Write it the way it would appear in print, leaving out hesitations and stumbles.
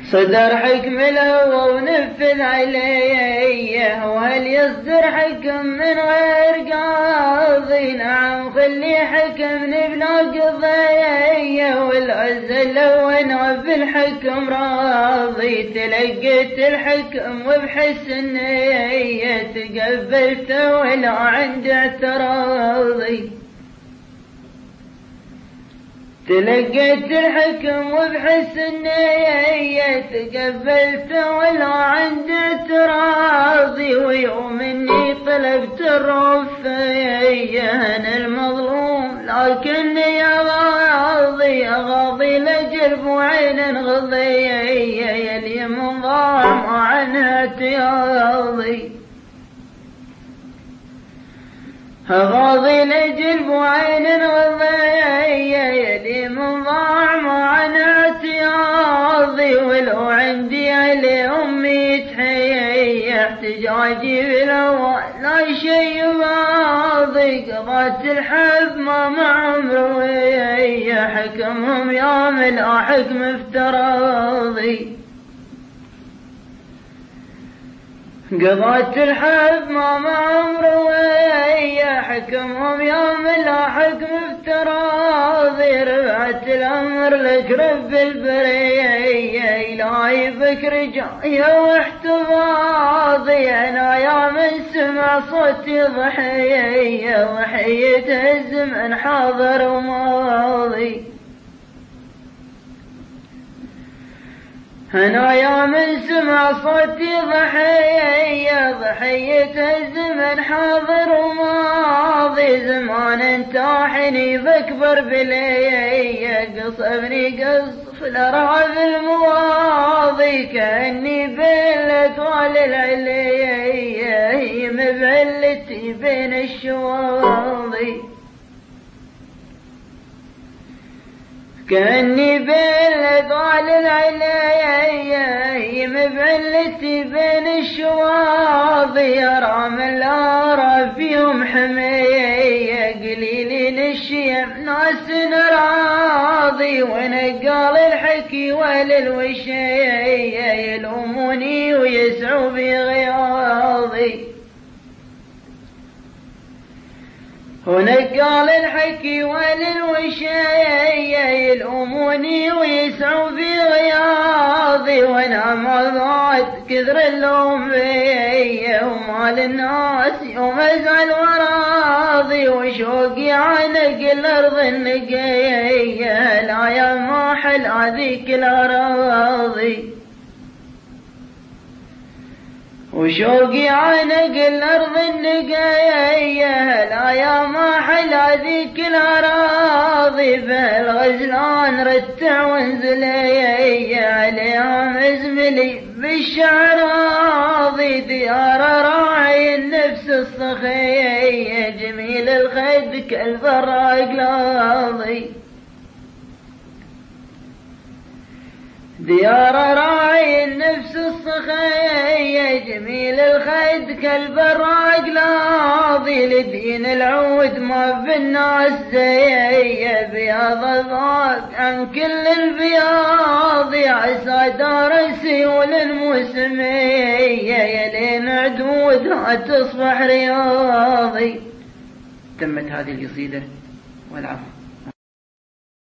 صدر حكم الهوى ونفذ عليه، وهل يصدر حكم من غير قاضي؟ نعم خلي حكم بلا قضية، والعز لو انغب الحكم راضي. تلقيت الحكم وبحسن نية، تقبلته ولا عند اعتراضي. تلقيت الحكم وبحسن نية، تقبلته ولا عند اعتراضي. ويوم اني طلبت الرفية انا المظلوم لكني اغاضي لجرب وعين غضية، يلي من ضاع ما عنها اعتياضي. أغاضي لجلب وعين غضية، يدي من ضاع ما عن اعتياضي. ولو عندي علي أمي تحية، احتجاجي بالهوى لا شي باضي. قضات الحب ما مع مروية، حكمهم يا ملا حكم افتراضي. قضات الحب ما مع مروية، حكمهم يوم لا حكم افتراضي. رفعت الأمر لك رب البرية، إلهي بك رجايا واحتفاظي. أنا يا من سمع صوتي ضحية، وحيته الزمن حاضر وماضي. أنا يا من سمع صوتي ضحية الزمن حاضر وماضي. زمان تاحني بكبر بلي، قصبني قصف الأرعب المواضي. كأني بالأطوال العلية، هي مبعلتي بين الشواضي. كأني بالأطوال العلية، هي مبعلتي بين الشواضي. أرى من لا أرى فيهم حمية، قليلين الشيم ناس راضي. ونقال الحكي وللوشية، يلوموني ويسعوا بغياضي. ونقال الحكي وللوشية، يلوموني ويسعوا بغياضي. وانا مرضات كثر اللوم بي، ومال الناس يوم ازعل وراضي. وشوقي عنق الارض النقية، لا يا ما حل هذيك الاراضي. وشوقي عنق الأرض النقية، لا يا ما حل هذيك الأراضي. بالغزلان رتع وانزلي، عليها مزملي بالشعر راضي. ديار راعي النفس الصخية، جميل الخد كالبراق لاضي. ديار راعي النفس الصخية، جميل الخد كالبراق لاضي. لدين العود ما بالناس زي، بياض ضاق عن كل البياض. عسى دار السيول المسمية، يلين عدودها تصبح رياضي. تمت هذه القصيدة والعفو.